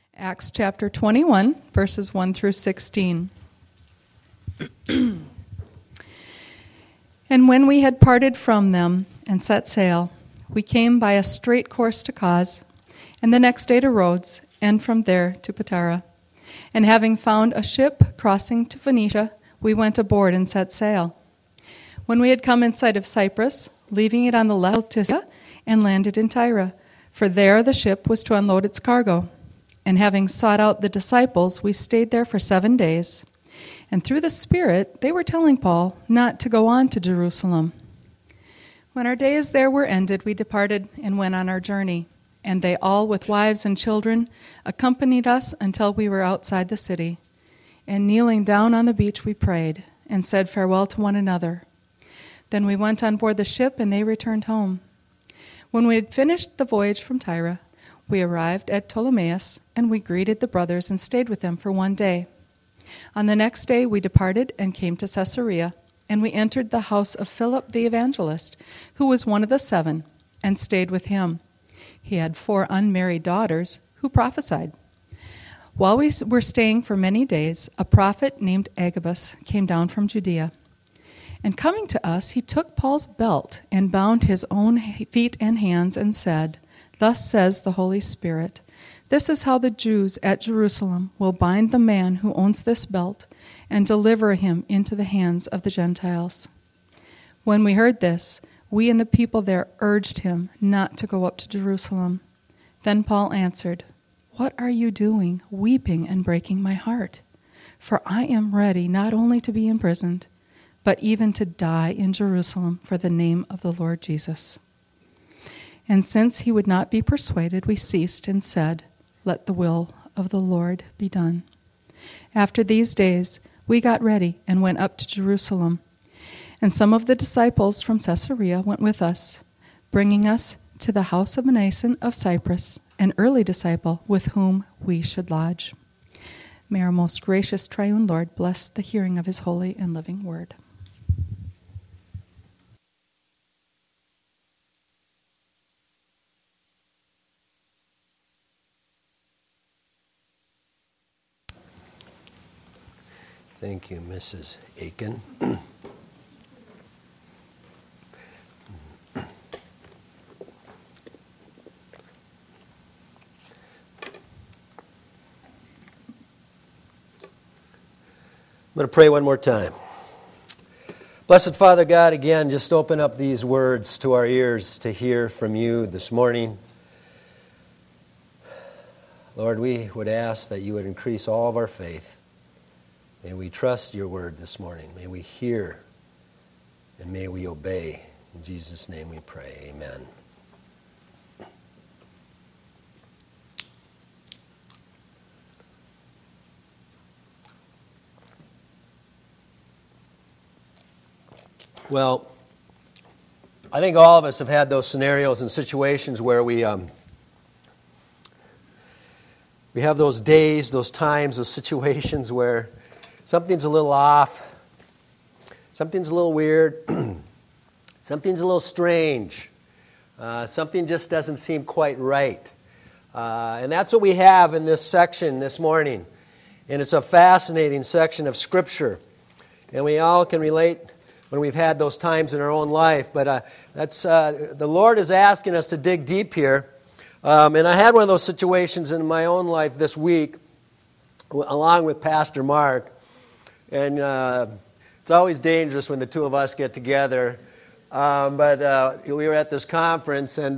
Acts chapter 21, verses 1 through 16. And when we had parted from them and set sail, we came by a straight course to Cos, and the next day to Rhodes, and from there to Patara. And having found a ship crossing to Phoenicia, we went aboard and set sail. When we had come in sight of Cyprus, leaving it on the left to and landed in Tyre, for there the ship was to unload its cargo. And having sought out the disciples, we stayed there for 7 days. And through the Spirit, they were telling Paul not to go on to Jerusalem. When our days there were ended, we departed and went on our journey. And they all, with wives and children, accompanied us until we were outside the city. And kneeling down on the beach, we prayed and said farewell to one another. Then we went on board the ship, and they returned home. When we had finished the voyage from Tyre, we arrived at Ptolemais, and we greeted the brothers and stayed with them for 1 day. On the next day we departed and came to Caesarea, and we entered the house of Philip the evangelist, who was one of the 7, and stayed with him. He had 4 unmarried daughters who prophesied. While we were staying for many days, a prophet named Agabus came down from Judea. And coming to us, he took Paul's belt and bound his own feet and hands and said, "Thus says the Holy Spirit, this is how the Jews at Jerusalem will bind the man who owns this belt and deliver him into the hands of the Gentiles." When we heard this, we and the people there urged him not to go up to Jerusalem. Then Paul answered, "What are you doing, weeping and breaking my heart? For I am ready not only to be imprisoned, but even to die in Jerusalem for the name of the Lord Jesus." And since he would not be persuaded, we ceased and said, "Let the will of the Lord be done." After these days, we got ready and went up to Jerusalem. And some of the disciples from Caesarea went with us, bringing us to the house of Mnason of Cyprus, an early disciple with whom we should lodge. May our most gracious triune Lord bless the hearing of his holy and living word. Thank you, Mrs. Aiken. I'm going to pray one more time. Blessed Father God, again, just open up these words to our ears to hear from you this morning. Lord, we would ask that you would increase all of our faith. May we trust your word this morning. May we hear and may we obey. In Jesus' name we pray. Amen. Well, I think all of us have had those scenarios and situations where we have those days, those times, those situations where something's a little off, something's a little weird, something's a little strange, something just doesn't seem quite right. And that's what we have in this section this morning. And it's a fascinating section of Scripture. And we all can relate when we've had those times in our own life. But that's the Lord is asking us to dig deep here. And I had one of those situations in my own life this week, along with Pastor Mark. And it's always dangerous when the two of us get together. But we were at this conference, and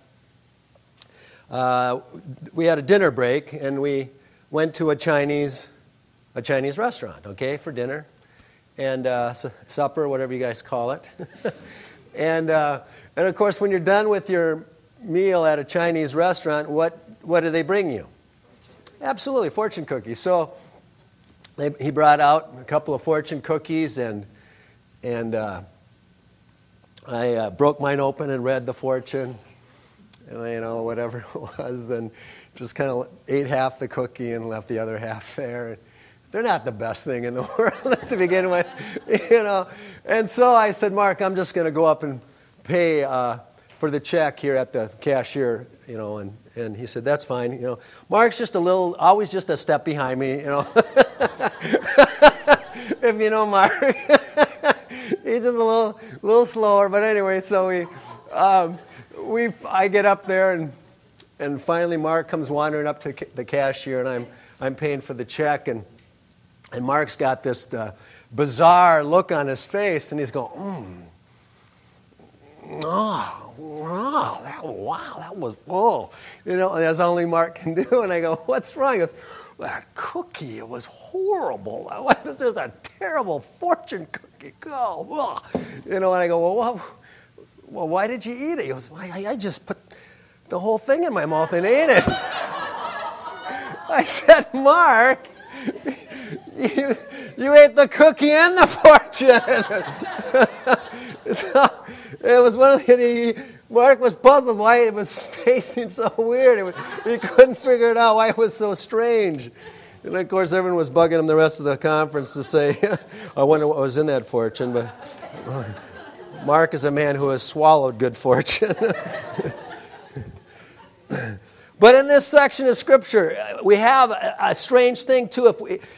we had a dinner break, and we went to a Chinese restaurant, okay, for dinner. And supper, whatever you guys call it. And of course, when you're done with your meal at a Chinese restaurant, what do they bring you? Absolutely, fortune cookies. So he brought out a couple of fortune cookies, and I broke mine open and read the fortune, and whatever it was, and just kind of ate half the cookie and left the other half there. They're not the best thing in the world to begin with, And so I said, "Mark, I'm just going to go up and pay for the check here at the cashier, and And he said, that's fine. Mark's just always just a step behind me, If you know Mark. He's just a little slower. But anyway, so I get up there, and finally Mark comes wandering up to the cashier, and I'm paying for the check, and Mark's got this bizarre look on his face, and he's going, wow, that was, and that's only Mark can do. And I go, what's wrong? He goes, that cookie, it was horrible. This is a terrible fortune cookie. Oh, and I go, well, why did you eat it? He goes, I just put the whole thing in my mouth and ate it. I said, Mark, you ate the cookie and the fortune. So it was one of the, Mark was puzzled why it was tasting so weird. He couldn't figure it out why it was so strange. And of course, everyone was bugging him the rest of the conference to say, I wonder what was in that fortune. But Mark is a man who has swallowed good fortune. But in this section of Scripture, we have a strange thing too.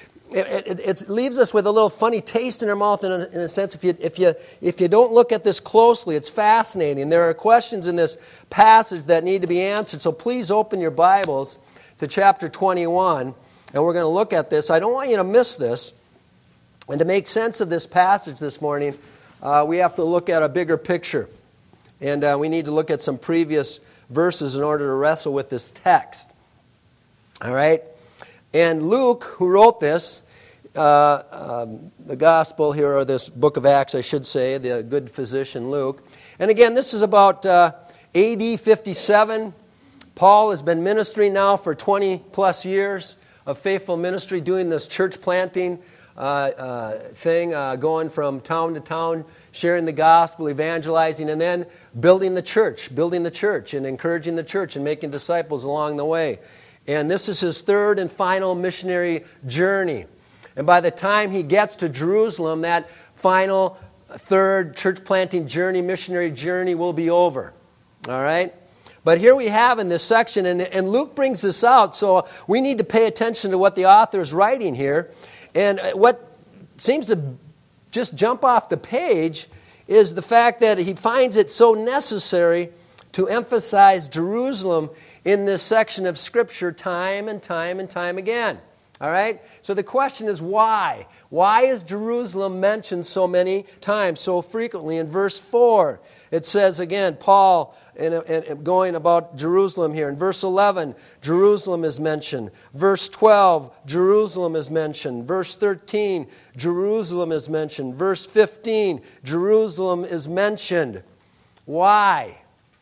It leaves us with a little funny taste in our mouth in a sense. If you don't look at this closely, it's fascinating. There are questions in this passage that need to be answered. So please open your Bibles to chapter 21, and we're going to look at this. I don't want you to miss this. And to make sense of this passage this morning, we have to look at a bigger picture. And we need to look at some previous verses in order to wrestle with this text. All right? And Luke, who wrote this, the gospel here, or this book of Acts, I should say, the good physician Luke. And again, this is about AD 57. Paul has been ministering now for 20 plus years of faithful ministry, doing this church planting thing, going from town to town, sharing the gospel, evangelizing, and then building the church and encouraging the church and making disciples along the way. And this is his third and final missionary journey. And by the time he gets to Jerusalem, that final third church planting journey, missionary journey, will be over. All right? But here we have in this section, and Luke brings this out, so we need to pay attention to what the author is writing here. And what seems to just jump off the page is the fact that he finds it so necessary to emphasize Jerusalem in this section of Scripture time and time and time again. All right? So the question is why? Why is Jerusalem mentioned so many times, so frequently? In verse 4, it says again, Paul, and going about Jerusalem here. In verse 11, Jerusalem is mentioned. Verse 12, Jerusalem is mentioned. Verse 13, Jerusalem is mentioned. Verse 15, Jerusalem is mentioned. Why?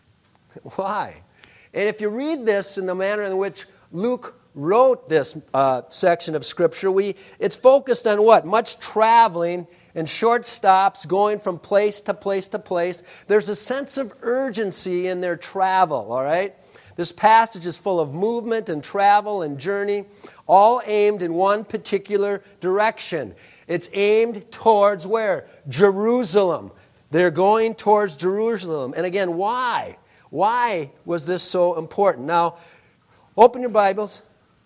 Why? And if you read this in the manner in which Luke wrote this section of Scripture, it's focused on what? Much traveling and short stops, going from place to place to place. There's a sense of urgency in their travel, all right? This passage is full of movement and travel and journey, all aimed in one particular direction. It's aimed towards where? Jerusalem. They're going towards Jerusalem. And again, why? Why was this so important? Now, open your Bibles.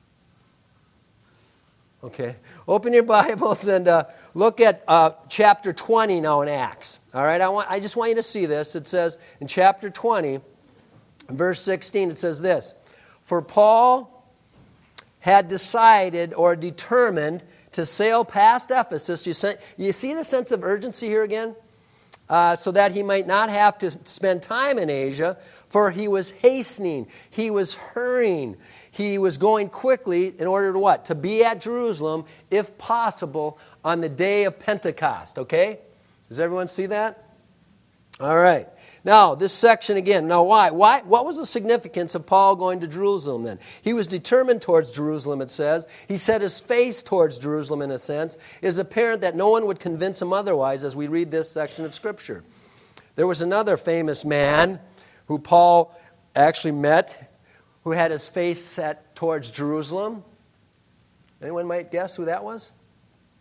Okay. Open your Bibles and look at chapter 20 now in Acts. All right. I just want you to see this. It says in chapter 20, verse 16, it says this: For Paul had decided or determined to sail past Ephesus. You see the sense of urgency here again? So that he might not have to spend time in Asia, for he was hastening, he was hurrying, he was going quickly in order to what? To be at Jerusalem, if possible, on the day of Pentecost, okay? Does everyone see that? All right. Now, this section again. Now, why? What was the significance of Paul going to Jerusalem then? He was determined towards Jerusalem, it says. He set his face towards Jerusalem in a sense. It is apparent that no one would convince him otherwise as we read this section of Scripture. There was another famous man who Paul actually met who had his face set towards Jerusalem. Anyone might guess who that was?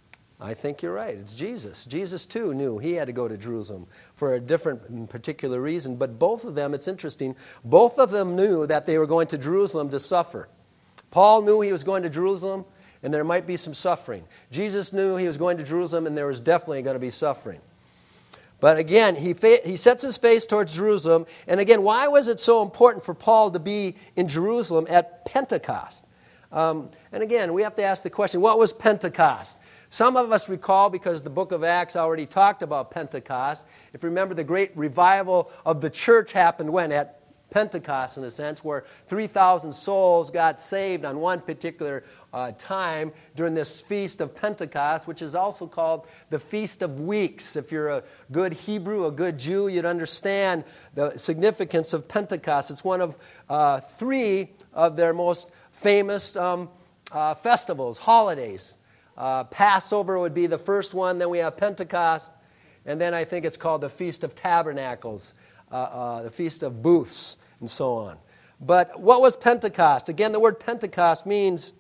I think you're right. It's Jesus. Jesus, too, knew he had to go to Jerusalem for a different and particular reason. But both of them, it's interesting, both of them knew that they were going to Jerusalem to suffer. Paul knew he was going to Jerusalem, and there might be some suffering. Jesus knew he was going to Jerusalem, and there was definitely going to be suffering. But again, he sets his face towards Jerusalem. And again, why was it so important for Paul to be in Jerusalem at Pentecost? And again, we have to ask the question, what was Pentecost? Some of us recall, because the book of Acts already talked about Pentecost. If you remember, the great revival of the church happened when? At Pentecost, in a sense, where 3,000 souls got saved on one particular time during this Feast of Pentecost, which is also called the Feast of Weeks. If you're a good Hebrew, a good Jew, you'd understand the significance of Pentecost. It's one of three of their most famous festivals, holidays. Passover would be the first one, then we have Pentecost, and then I think it's called the Feast of Tabernacles, the Feast of Booths, and so on. But what was Pentecost? Again, the word Pentecost means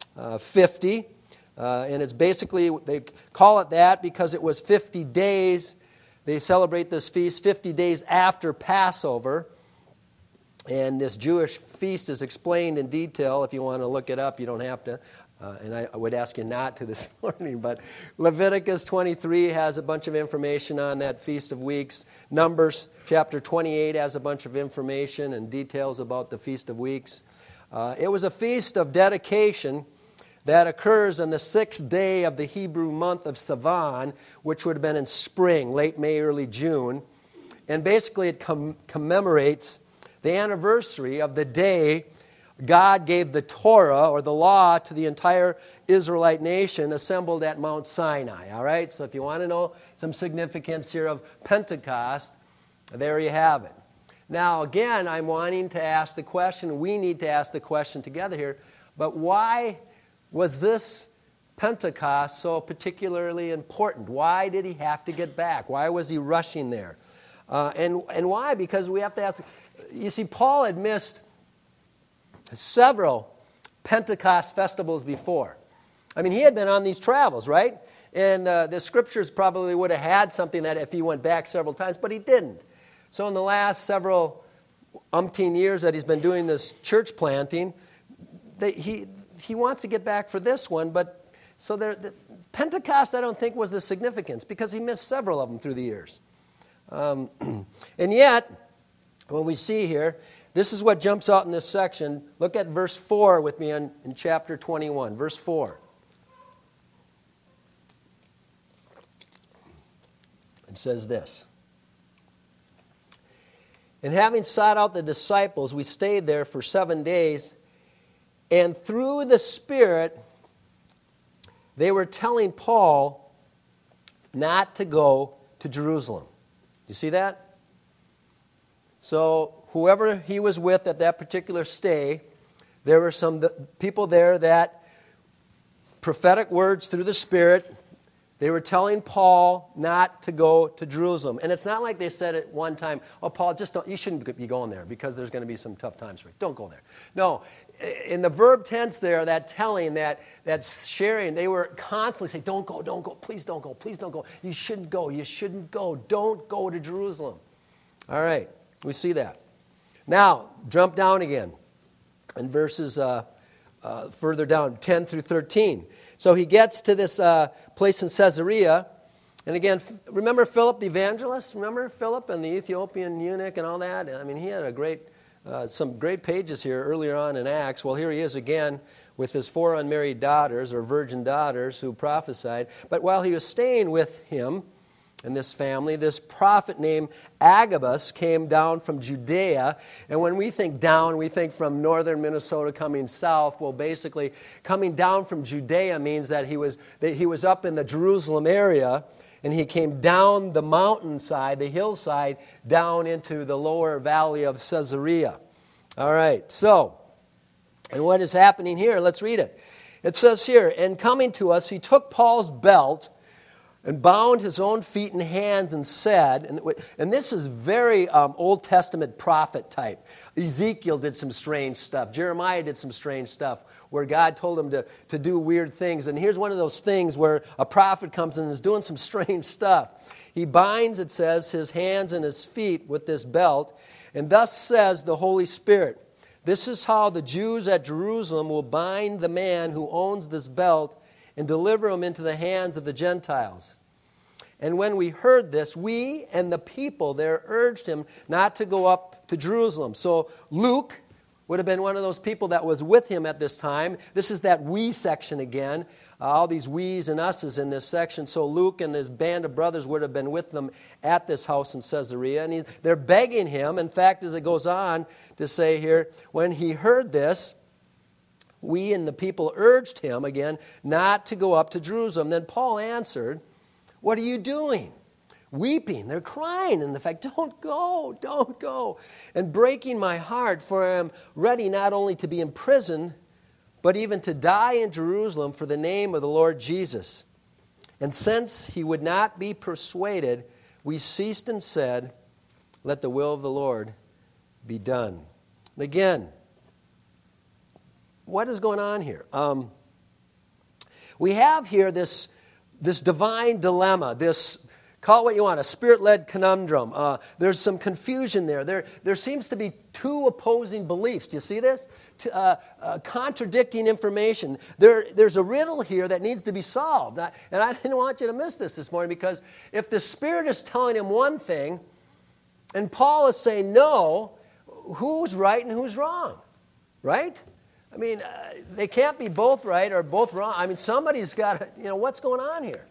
50, and it's basically, they call it that because it was 50 days. They celebrate this feast 50 days after Passover, and this Jewish feast is explained in detail. If you want to look it up, you don't have to. And I would ask you not to this morning, but Leviticus 23 has a bunch of information on that Feast of Weeks. Numbers chapter 28 has a bunch of information and details about the Feast of Weeks. It was a feast of dedication that occurs on the 6th day of the Hebrew month of Sivan, which would have been in spring, late May, early June. And basically it commemorates the anniversary of the day God gave the Torah, or the law, to the entire Israelite nation assembled at Mount Sinai. All right? So if you want to know some significance here of Pentecost, there you have it. Now, again, I'm wanting to ask the question, we need to ask the question together here, but why was this Pentecost so particularly important? Why did he have to get back? Why was he rushing there? And why? Because we have to ask, you see, Paul had missed several Pentecost festivals before. I mean, he had been on these travels, right? And the scriptures probably would have had something that if he went back several times, but he didn't. So in the last several umpteen years that he's been doing this church planting, he wants to get back for this one, but so Pentecost I don't think was the significance because he missed several of them through the years. And yet, when we see here, this is what jumps out in this section. Look at verse 4 with me in chapter 21. Verse 4. It says this. And having sought out the disciples, we stayed there for 7 days. And through the Spirit, they were telling Paul not to go to Jerusalem. You see that? So whoever he was with at that particular stay, there were some people there that, prophetic words through the Spirit, they were telling Paul not to go to Jerusalem. And it's not like they said at one time, oh, Paul, you shouldn't be going there because there's going to be some tough times for you. Don't go there. No, in the verb tense there, that telling, that sharing, they were constantly saying, don't go, please don't go, please don't go. You shouldn't go, don't go to Jerusalem. All right, we see that. Now, jump down again in verses further down, 10 through 13. So he gets to this place in Caesarea. And again, remember Philip the evangelist? Remember Philip and the Ethiopian eunuch and all that? I mean, he had some great pages here earlier on in Acts. Well, here he is again with his 4 unmarried daughters or virgin daughters who prophesied. But while he was staying with him, and this family, this prophet named Agabus came down from Judea. And when we think down, we think from northern Minnesota coming south. Well, basically, coming down from Judea means that he was up in the Jerusalem area, and he came down the mountainside, the hillside, down into the lower valley of Caesarea. All right, so, and what is happening here? Let's read it. It says here, and coming to us, he took Paul's belt, and bound his own feet and hands and said, and this is very Old Testament prophet type. Ezekiel did some strange stuff. Jeremiah did some strange stuff where God told him to do weird things. And here's one of those things where a prophet comes in and is doing some strange stuff. He binds, it says, his hands and his feet with this belt, and thus says the Holy Spirit, this is how the Jews at Jerusalem will bind the man who owns this belt and deliver him into the hands of the Gentiles. And when we heard this, we and the people there urged him not to go up to Jerusalem. So Luke would have been one of those people that was with him at this time. This is that we section again. All these we's and us's in this section. So Luke and his band of brothers would have been with them at this house in Caesarea. And they're begging him. In fact, as it goes on to say here, when he heard this, we and the people urged him, again, not to go up to Jerusalem. Then Paul answered, what are you doing? Weeping. They're crying in the fact, don't go, don't go. And breaking my heart, for I am ready not only to be imprisoned, but even to die in Jerusalem for the name of the Lord Jesus. And since he would not be persuaded, we ceased and said, let the will of the Lord be done. And again, what is going on here? We have here this divine dilemma, this, call it what you want, a spirit-led conundrum. There's some confusion there. There seems to be two opposing beliefs. Do you see this? Contradicting information. There's a riddle here that needs to be solved. And I didn't want you to miss this morning, because if the Spirit is telling him one thing and Paul is saying no, who's right and who's wrong? Right? I mean, they can't be both right or both wrong. I mean, somebody's got to, what's going on here?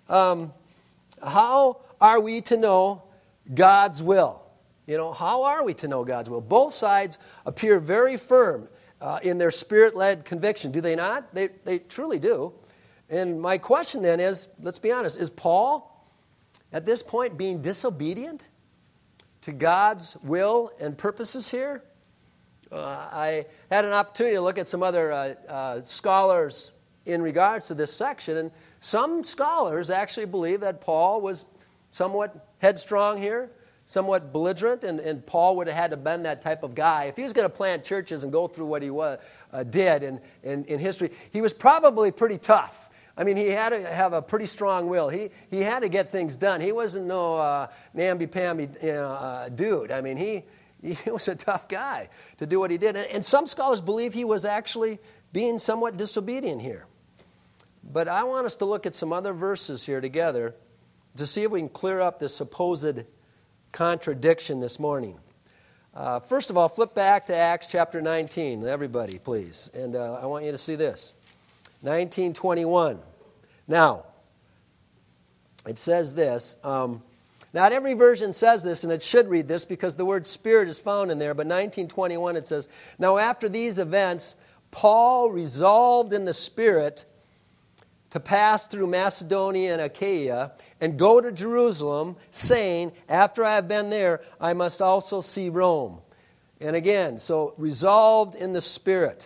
How are we to know God's will? How are we to know God's will? Both sides appear very firm in their spirit-led conviction. Do they not? They truly do. And my question then is, let's be honest, is Paul at this point being disobedient to God's will and purposes here? I had an opportunity to look at some other scholars in regards to this section, and some scholars actually believe that Paul was somewhat headstrong here, somewhat belligerent, and Paul would have had to been that type of guy. If he was going to plant churches and go through what he did in history, he was probably pretty tough. I mean, he had to have a pretty strong will. He had to get things done. He wasn't no namby-pamby dude. I mean, he was a tough guy to do what he did. And some scholars believe he was actually being somewhat disobedient here. But I want us to look at some other verses here together to see if we can clear up this supposed contradiction this morning. First of all, flip back to Acts chapter 19, everybody, please. And I want you to see this. 19:21. Now, it says this. Not every version says this, and it should read this because the word Spirit is found in there, but 19:21 it says, now after these events, Paul resolved in the Spirit to pass through Macedonia and Achaia and go to Jerusalem, saying, after I have been there, I must also see Rome. And again, so resolved in the Spirit.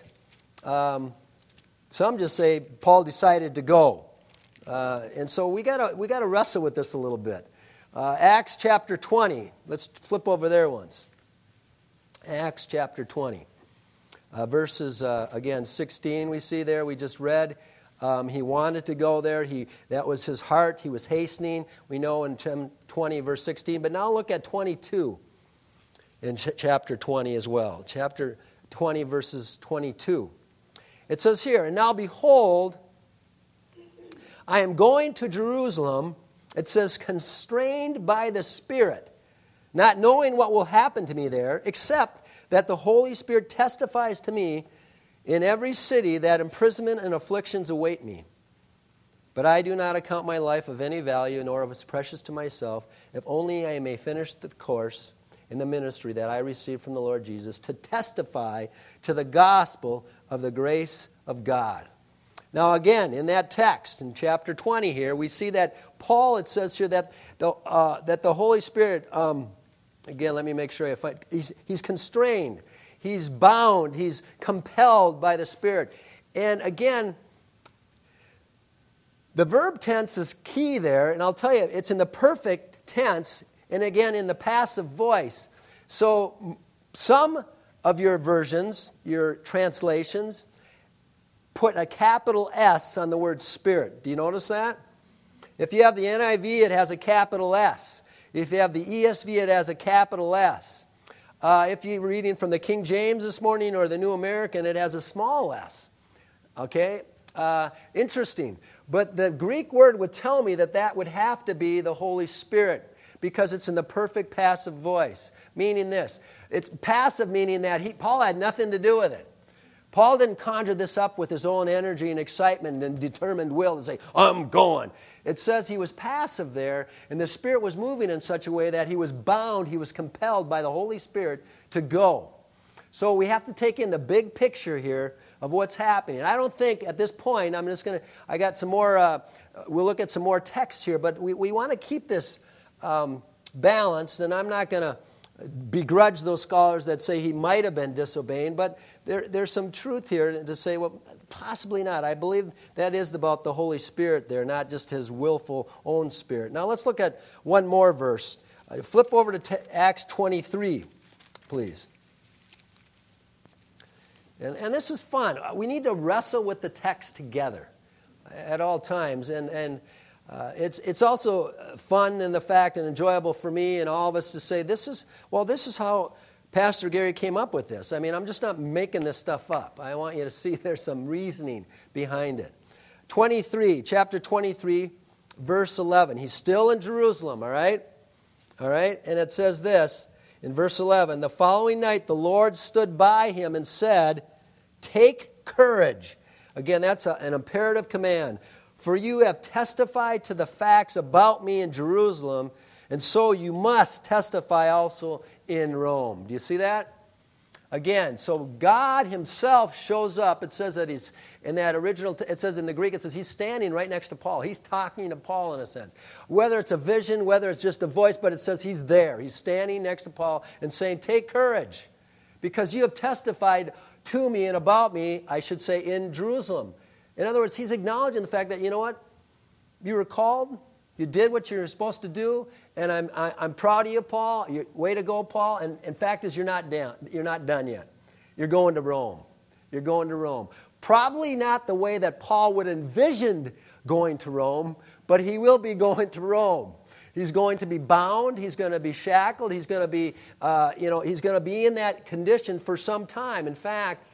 Some just say Paul decided to go. And so we got to wrestle with this a little bit. Acts chapter 20. Let's flip over there once. Acts chapter 20. Verses, again, 16 we see there. We just read. He wanted to go there. That was his heart. He was hastening. We know in 20, verse 16. But now look at 22 in chapter 20 as well. Chapter 20, verses 22. It says here, and now behold, I am going to Jerusalem. It says, constrained by the Spirit, not knowing what will happen to me there, except that the Holy Spirit testifies to me in every city that imprisonment and afflictions await me. But I do not account my life of any value, nor of its precious to myself, if only I may finish the course in the ministry that I received from the Lord Jesus, to testify to the gospel of the grace of God. Now again, in that text, in chapter 20 here, we see that Paul, it says here that the Holy Spirit, again, let me make sure I find, he's constrained, he's bound, he's compelled by the Spirit. And again, The verb tense is key there, and I'll tell you, it's in the perfect tense, and again in the passive voice. So some of your versions, your translations, put a capital S on the word Spirit. Do you notice that? If you have the NIV, it has a capital S. If you have the ESV, it has a capital S. If you're reading from the King James this morning or the New American, it has a small s. Okay? Interesting. But the Greek word would tell me that that would have to be the Holy Spirit because it's in the perfect passive voice, meaning this. It's passive, meaning that Paul had nothing to do with it. Paul didn't conjure this up with his own energy and excitement and determined will to say, I'm going. It says he was passive there, and the Spirit was moving in such a way that he was bound, he was compelled by the Holy Spirit to go. So we have to take in the big picture here of what's happening. I don't think at this point, I got some more, we'll look at some more texts here, but we want to keep this balanced, and I'm not going to begrudge those scholars that say he might have been disobeying, but there's some truth here to say, well, possibly not. I believe that is about the Holy Spirit there, not just his willful own spirit. Now let's look at one more verse. Flip over to Acts 23, please. And this is fun. We need to wrestle with the text together at all times. And it's also fun in the fact and enjoyable for me and all of us to say, this is how Pastor Gary came up with this. I mean, I'm just not making this stuff up. I want you to see there's some reasoning behind it. Chapter 23, verse 11. He's still in Jerusalem, all right? All right? And it says this in verse 11. The following night the Lord stood by him and said, take courage. Again, that's an imperative command. For you have testified to the facts about me in Jerusalem, and so you must testify also in Rome. Do you see that? Again, so God himself shows up. It says that he's, in that original, it says in the Greek, it says he's standing right next to Paul. He's talking to Paul in a sense. Whether it's a vision, whether it's just a voice, but it says he's there. He's standing next to Paul and saying, take courage, because you have testified to me and about me, I should say, in Jerusalem. In other words, he's acknowledging the fact that, you know what? You were called, you did what you were supposed to do, and I'm proud of you, Paul. Way to go, Paul. And in fact is you're not done yet. You're going to Rome. You're going to Rome. Probably not the way that Paul would envisioned going to Rome, but he will be going to Rome. He's going to be bound. He's going to be shackled. He's going to be, he's going to be in that condition for some time. In fact,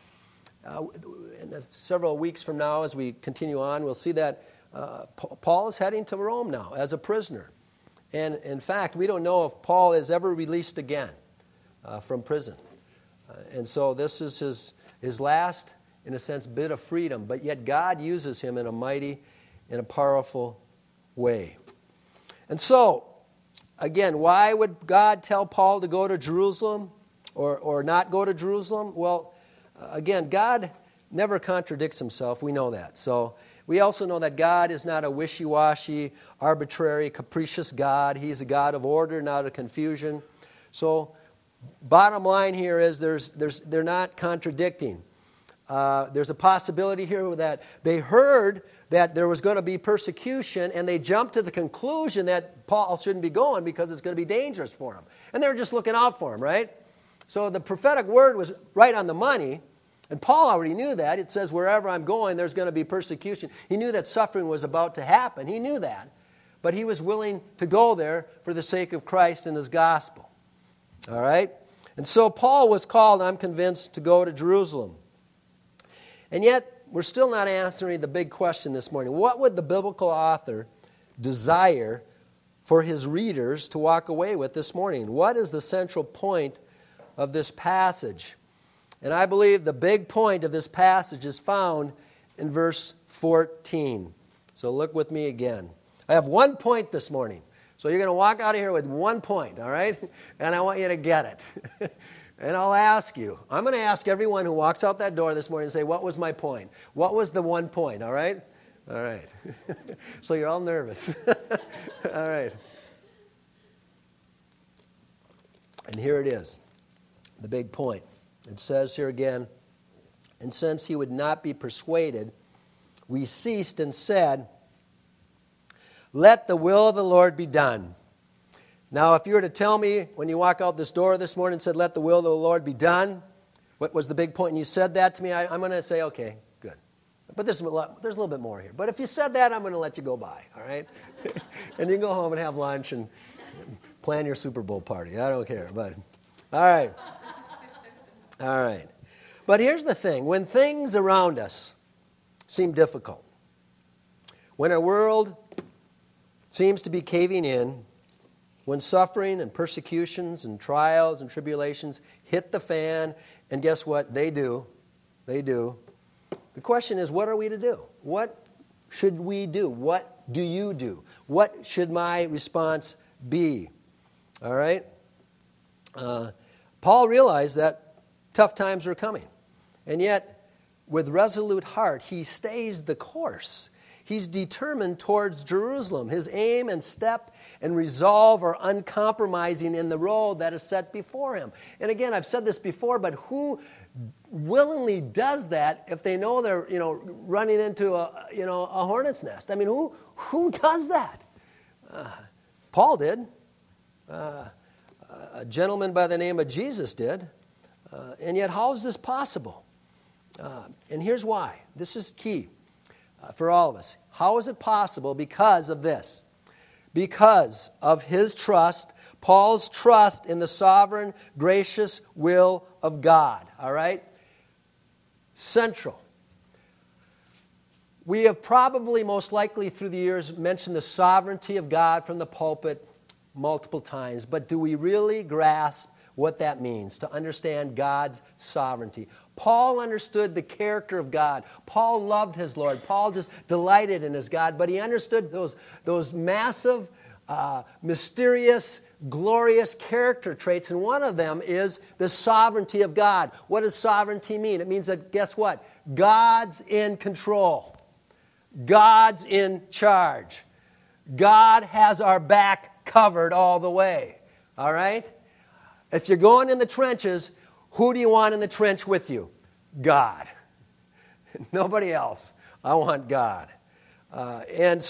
in several weeks from now, as we continue on, we'll see that Paul is heading to Rome now as a prisoner. And in fact, we don't know if Paul is ever released again from prison. And so this is his last, in a sense, bit of freedom. But yet God uses him in a mighty, in a powerful way. And so, again, why would God tell Paul to go to Jerusalem or not go to Jerusalem? Well, again, God never contradicts himself. We know that. So we also know that God is not a wishy-washy, arbitrary, capricious God. He's a God of order, not of confusion. So bottom line here is they're not contradicting. There's a possibility here that they heard that there was going to be persecution, and they jumped to the conclusion that Paul shouldn't be going because it's going to be dangerous for him. And they were just looking out for him, right? So the prophetic word was right on the money, and Paul already knew that. It says, wherever I'm going, there's going to be persecution. He knew that suffering was about to happen. He knew that. But he was willing to go there for the sake of Christ and his gospel. All right? And so Paul was called, I'm convinced, to go to Jerusalem. And yet, we're still not answering the big question this morning. What would the biblical author desire for his readers to walk away with this morning? What is the central point of this passage? And I believe the big point of this passage is found in verse 14. So look with me again. I have 1 point this morning. So you're going to walk out of here with 1 point, all right? And I want you to get it. And I'll ask you. I'm going to ask everyone who walks out that door this morning and say, what was my point? What was the 1 point, all right? All right. So you're all nervous. All right. And here it is, the big point. It says here again, and since he would not be persuaded, we ceased and said, Let the will of the Lord be done. Now, if you were to tell me when you walk out this door this morning and said, let the will of the Lord be done, what was the big point? And you said that to me, I'm going to say, okay, good. But there's a little bit more here. But if you said that, I'm going to let you go by, all right? And you can go home and have lunch and plan your Super Bowl party. I don't care. But all right. All right. But here's the thing. When things around us seem difficult, when our world seems to be caving in, when suffering and persecutions and trials and tribulations hit the fan, and guess what? They do. They do. The question is, what are we to do? What should we do? What do you do? What should my response be? All right? Paul realized that tough times were coming. And yet, with resolute heart, he stays the course. He's determined towards Jerusalem. His aim and step and resolve are uncompromising in the road that is set before him. And again, I've said this before, but who willingly does that if they know they're, running into a hornet's nest? I mean, who does that? Paul did. A gentleman by the name of Jesus did. And yet, how is this possible? And here's why. This is key for all of us. How is it possible? Because of this. Because of his trust, Paul's trust in the sovereign, gracious will of God. All right? Central. We have probably most likely through the years mentioned the sovereignty of God from the pulpit multiple times, but do we really grasp what that means to understand God's sovereignty? Paul understood the character of God. Paul loved his Lord. Paul just delighted in his God, but he understood those massive, mysterious, glorious character traits, and one of them is the sovereignty of God. What does sovereignty mean? It means that, guess what? God's in control. God's in charge. God has our back covered all the way. All right? If you're going in the trenches, who do you want in the trench with you? God. Nobody else. I want God. And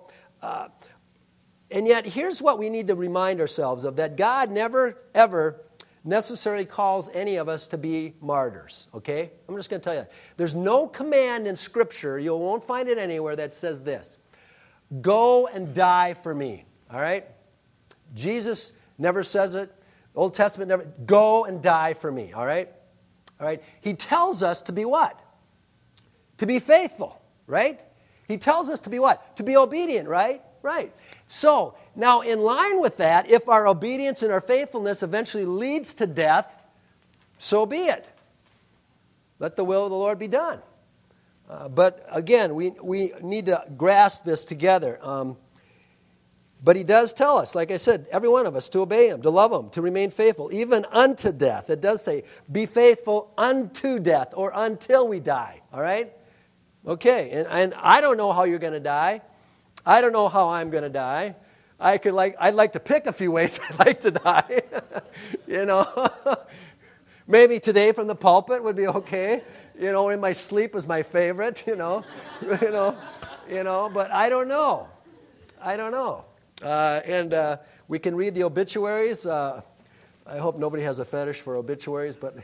yet here's what we need to remind ourselves of, that God never, ever necessarily calls any of us to be martyrs, okay? I'm just going to tell you. There's no command in Scripture, you won't find it anywhere, that says this: go and die for me, all right? Jesus never says it. Old Testament never. Go and die for me, all right? All right? He tells us to be what? To be faithful, right? He tells us to be what? To be obedient, right? Right. So, now in line with that, if our obedience and our faithfulness eventually leads to death, so be it. Let the will of the Lord be done. But again, we need to grasp this together. But he does tell us, like I said, every one of us, to obey him, to love him, to remain faithful, even unto death. It does say, be faithful unto death, or until we die. All right? Okay, and I don't know how you're going to die. I don't know how I'm going to die. I'd like to pick a few ways I'd like to die. Maybe today from the pulpit would be okay. In my sleep is my favorite, but I don't know. And we can read the obituaries. I hope nobody has a fetish for obituaries, but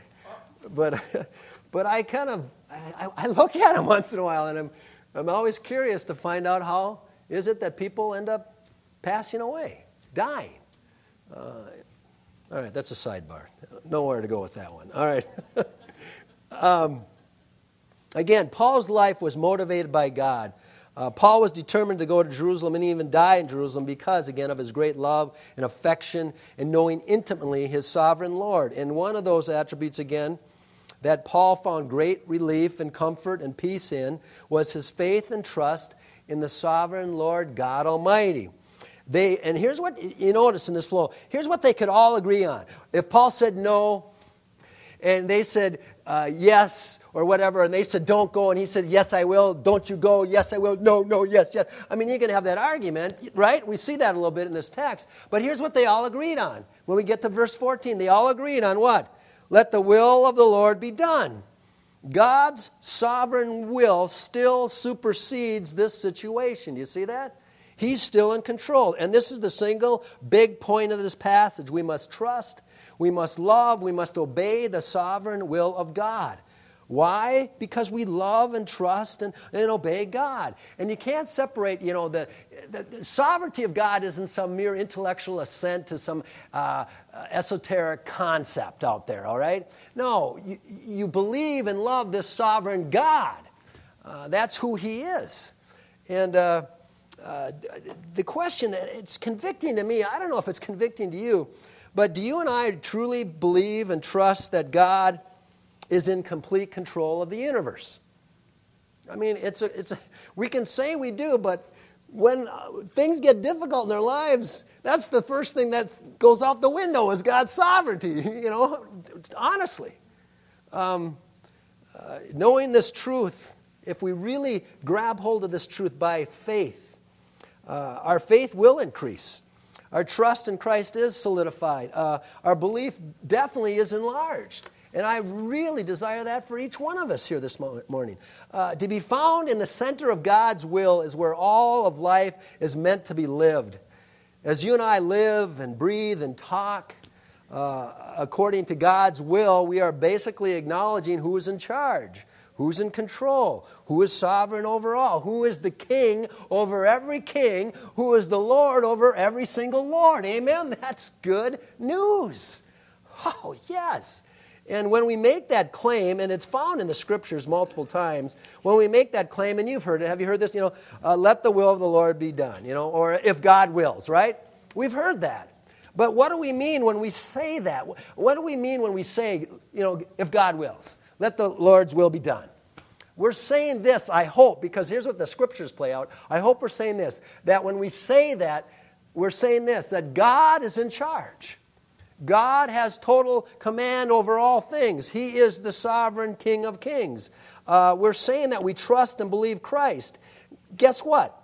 I I look at them once in a while, and I'm always curious to find out how is it that people end up passing away, dying. All right, that's a sidebar. Nowhere to go with that one. All right. Again, Paul's life was motivated by God. Paul was determined to go to Jerusalem and even die in Jerusalem because, again, of his great love and affection and knowing intimately his sovereign Lord. And one of those attributes, again, that Paul found great relief and comfort and peace in was his faith and trust in the sovereign Lord God Almighty. And here's what you notice in this flow. Here's what they could all agree on. If Paul said no, and they said yes, or whatever, and they said don't go, and he said yes I will, don't you go, yes I will, no, yes. I mean, you can have that argument, right? We see that a little bit in this text. But here's what they all agreed on. When we get to verse 14, they all agreed on what? Let the will of the Lord be done. God's sovereign will still supersedes this situation. Do you see that? He's still in control. And this is the single big point of this passage. We must trust, we must love, we must obey the sovereign will of God. Why? Because we love and trust and obey God. And you can't separate, the sovereignty of God isn't some mere intellectual assent to some esoteric concept out there, all right? No, you believe and love this sovereign God. That's who He is. And the question that it's convicting to me, I don't know if it's convicting to you, but do you and I truly believe and trust that God is in complete control of the universe? I mean, we can say we do, but when things get difficult in our lives, that's the first thing that goes out the window is God's sovereignty, honestly. Knowing this truth, if we really grab hold of this truth by faith, our faith will increase. Our trust in Christ is solidified. Our belief definitely is enlarged. And I really desire that for each one of us here this morning. To be found in the center of God's will is where all of life is meant to be lived. As you and I live and breathe and talk according to God's will, we are basically acknowledging who is in charge, who's in control, who is sovereign over all, who is the king over every king, who is the Lord over every single Lord. Amen? That's good news. Oh, yes. And when we make that claim, and it's found in the Scriptures multiple times, when we make that claim, and you've heard it, have you heard this? Let the will of the Lord be done, or if God wills, right? We've heard that. But what do we mean when we say that? What do we mean when we say, if God wills? Let the Lord's will be done. We're saying this, I hope, because here's what the Scriptures play out. I hope we're saying this, that when we say that, we're saying this, that God is in charge. God has total command over all things. He is the sovereign King of kings. We're saying that we trust and believe Christ. Guess what?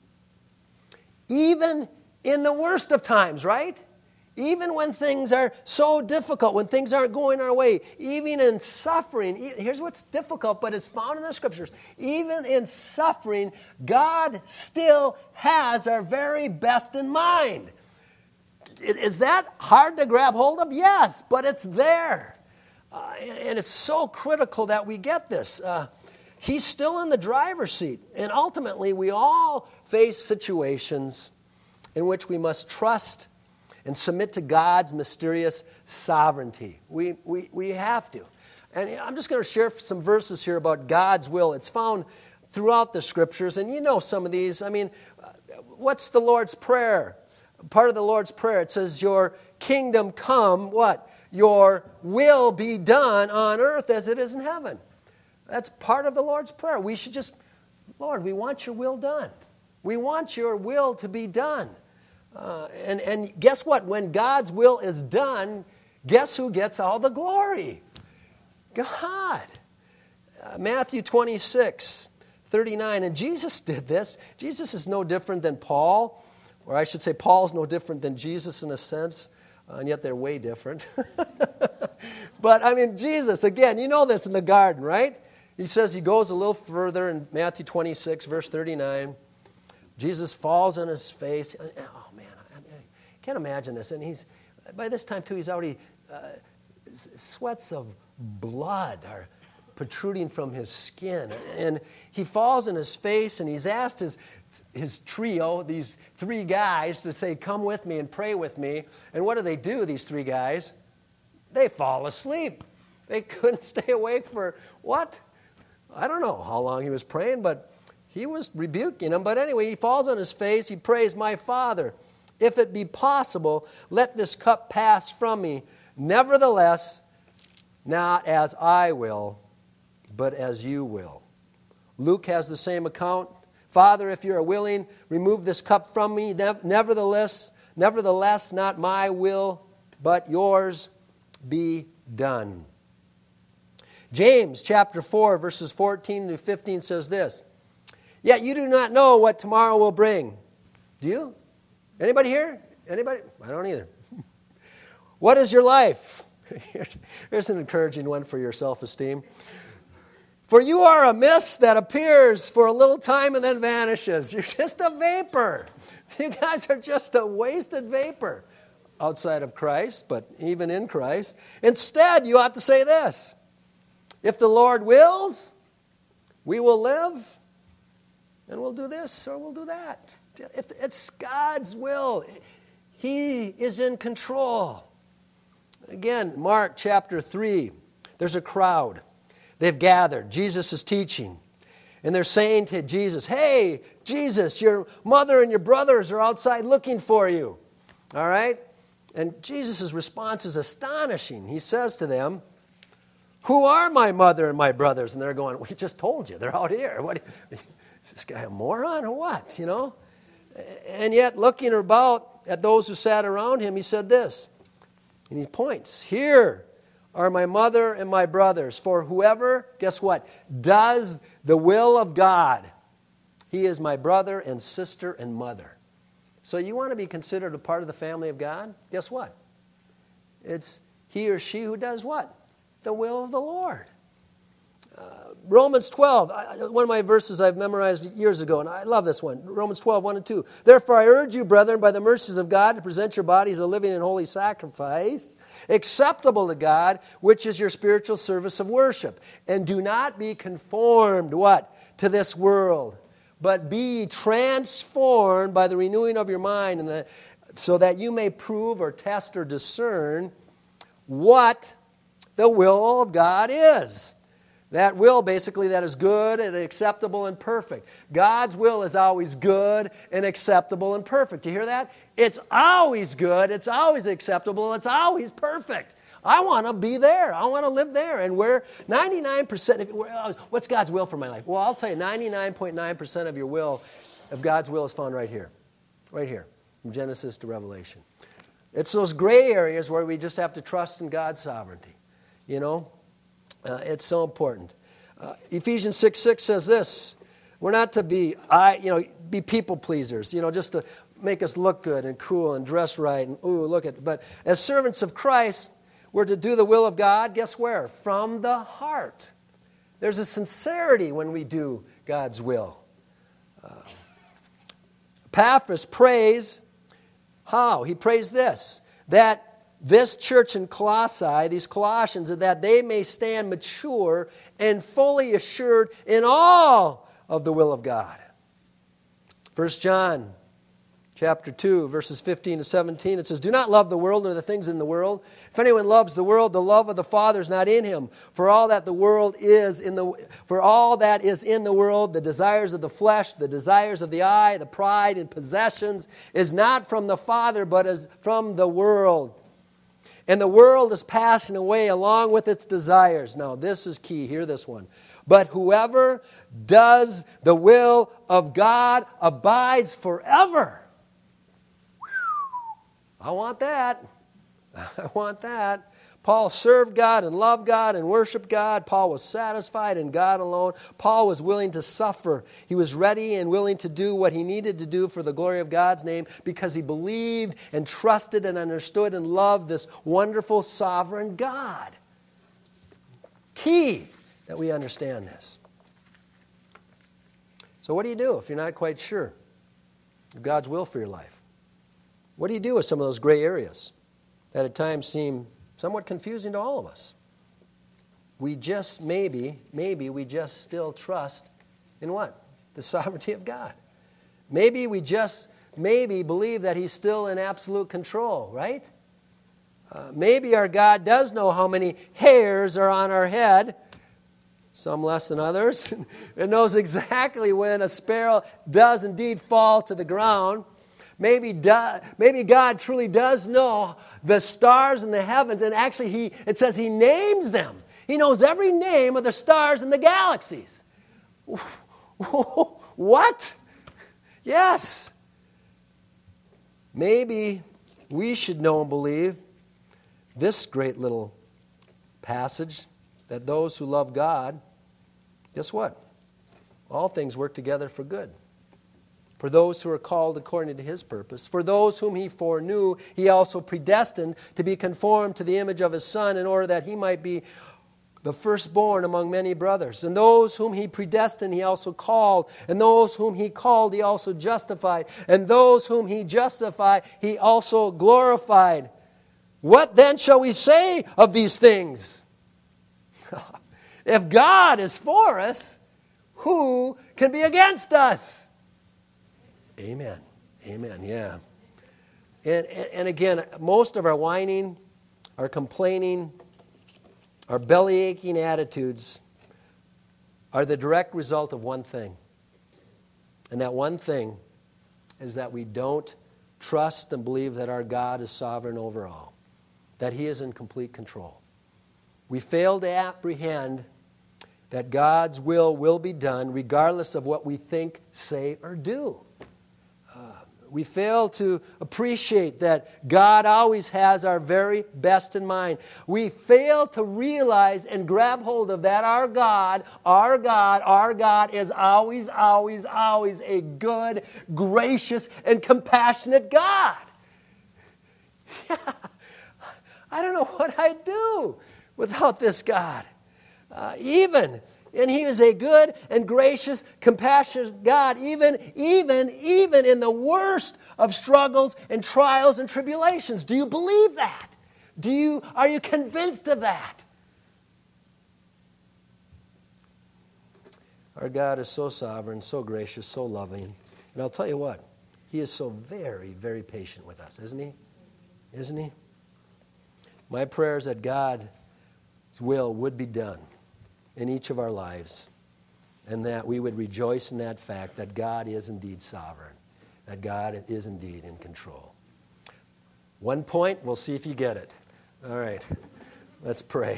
Even in the worst of times, right? Even when things are so difficult, when things aren't going our way, even in suffering, here's what's difficult, but it's found in the Scriptures. Even in suffering, God still has our very best in mind. Is that hard to grab hold of? Yes, but it's there. And it's so critical that we get this. He's still in the driver's seat. And ultimately, we all face situations in which we must trust and submit to God's mysterious sovereignty. We have to. And I'm just going to share some verses here about God's will. It's found throughout the Scriptures, and you know some of these. I mean, what's the Lord's Prayer? Part of the Lord's Prayer, it says, your kingdom come, what? Your will be done on earth as it is in heaven. That's part of the Lord's Prayer. We should just, Lord, we want your will done. We want your will to be done. And guess what? When God's will is done, guess who gets all the glory? God. Matthew 26:39. And Jesus did this. Jesus is no different than Paul. Or I should say Paul's no different than Jesus in a sense. And yet they're way different. But I mean, Jesus, again, you know this in the garden, right? He says he goes a little further in Matthew 26, verse 39. Jesus falls on his face. Oh, man, I can't imagine this. And by this time, too, he's already, sweats of blood are protruding from his skin. And he falls on his face, and he's asked his trio, these three guys, to say, come with me and pray with me. And what do, these three guys? They fall asleep. They couldn't stay awake for what? I don't know how long he was praying, but he was rebuking them. But anyway, he falls on his face. He prays, my Father, if it be possible, let this cup pass from me. Nevertheless, not as I will, but as you will. Luke has the same account. Father, if you are willing, remove this cup from me. Nevertheless, not my will, but yours be done. James chapter 4, verses 14 to 15 says this. Yet you do not know what tomorrow will bring. Do you? Anybody here? Anybody? I don't either. What is your life? Here's an encouraging one for your self-esteem. For you are a mist that appears for a little time and then vanishes. You're just a vapor. You guys are just a wasted vapor outside of Christ, but even in Christ. Instead, you ought to say this: if the Lord wills, we will live, and we'll do this or we'll do that. If it's God's will, He is in control. Again, Mark chapter 3, there's a crowd. They've gathered. Jesus is teaching. And they're saying to Jesus, "Hey, Jesus, your mother and your brothers are outside looking for you." All right? And Jesus' response is astonishing. He says to them, "Who are my mother and my brothers?" And they're going, "We just told you. They're out here. What, is this guy a moron or what?" You know? And yet, looking about at those who sat around him, he said this. And he points, "Here are my mother and my brothers. For whoever," guess what, "does the will of God, he is my brother and sister and mother." So you want to be considered a part of the family of God? Guess what? It's he or she who does what? The will of the Lord. Romans 12, one of my verses I've memorized years ago, and I love this one. Romans 12, 1 and 2. "Therefore I urge you, brethren, by the mercies of God, to present your bodies a living and holy sacrifice, acceptable to God, which is your spiritual service of worship. And do not be conformed," what? "To this world, but be transformed by the renewing of your mind, so that you may prove or test or discern what the will of God is." That will, basically, that is good and acceptable and perfect. God's will is always good and acceptable and perfect. Do you hear that? It's always good, it's always acceptable, it's always perfect. I want to be there. I want to live there. And we're 99%, what's God's will for my life? Well, I'll tell you, 99.9% of your will, of God's will, is found right here. Right here, from Genesis to Revelation. It's those gray areas where we just have to trust in God's sovereignty. You know? It's so important. Ephesians 6:6 says this: we're not to be people pleasers, just to make us look good and cool and dress right and but as servants of Christ, we're to do the will of God. Guess where? From the heart. There's a sincerity when we do God's will. Epaphras prays how? He prays this: that this church in Colossae, these Colossians, that they may stand mature and fully assured in all of the will of God. 1 John chapter 2, verses 15 to 17, it says, "Do not love the world or the things in the world. If anyone loves the world, the love of the Father is not in him. For all that is in the world, the desires of the flesh, the desires of the eye, the pride and possessions, is not from the Father, but is from the world. And the world is passing away along with its desires." Now, this is key. Hear this one. "But whoever does the will of God abides forever." I want that. I want that. Paul served God and loved God and worshiped God. Paul was satisfied in God alone. Paul was willing to suffer. He was ready and willing to do what he needed to do for the glory of God's name because he believed and trusted and understood and loved this wonderful sovereign God. Key that we understand this. So what do you do if you're not quite sure of God's will for your life? What do you do with some of those gray areas that at times seem somewhat confusing to all of us? We just maybe we just still trust in what? The sovereignty of God. Maybe we just believe that He's still in absolute control, right? Maybe our God does know how many hairs are on our head, some less than others, and knows exactly when a sparrow does indeed fall to the ground. Maybe God truly does know the stars in the heavens, and actually it says He names them. He knows every name of the stars in the galaxies. What? Yes. Maybe we should know and believe this great little passage, that those who love God, guess what? All things work together for good. For those who are called according to His purpose. For those whom He foreknew, He also predestined to be conformed to the image of His Son, in order that He might be the firstborn among many brothers. And those whom he predestined, he also called. And those whom he called, he also justified. And those whom he justified, he also glorified. What then shall we say of these things? If God is for us, who can be against us? Amen. Amen, yeah. And again, most of our whining, our complaining, our belly-aching attitudes are the direct result of one thing. And that one thing is that we don't trust and believe that our God is sovereign over all, that He is in complete control. We fail to apprehend that God's will be done regardless of what we think, say, or do. We fail to appreciate that God always has our very best in mind. We fail to realize and grab hold of that our God is always, always, always a good, gracious, and compassionate God. I don't know what I'd do without this God. And He is a good and gracious, compassionate God, even in the worst of struggles and trials and tribulations. Do you believe that? Are you convinced of that? Our God is so sovereign, so gracious, so loving. And I'll tell you what, He is so very, very patient with us, isn't He? Isn't He? My prayer is that God's will would be done in each of our lives, and that we would rejoice in that fact that God is indeed sovereign, that God is indeed in control. One point, we'll see if you get it. All right, let's pray.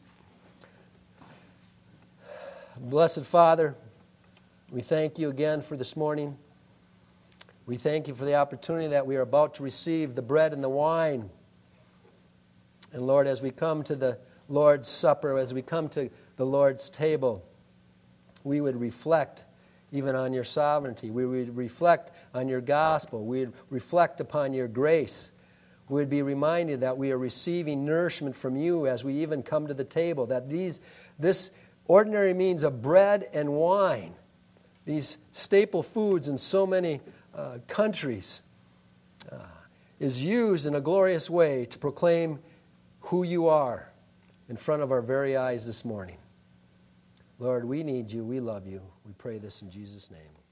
Blessed Father, we thank You again for this morning. We thank You for the opportunity that we are about to receive the bread and the wine. And Lord, as we come to the Lord's Supper, as we come to the Lord's table, we would reflect even on Your sovereignty. We would reflect on Your gospel. We would reflect upon Your grace. We would be reminded that we are receiving nourishment from You as we even come to the table, that this ordinary means of bread and wine, these staple foods in so many countries, is used in a glorious way to proclaim who You are in front of our very eyes this morning. Lord, we need You. We love You. We pray this in Jesus' name.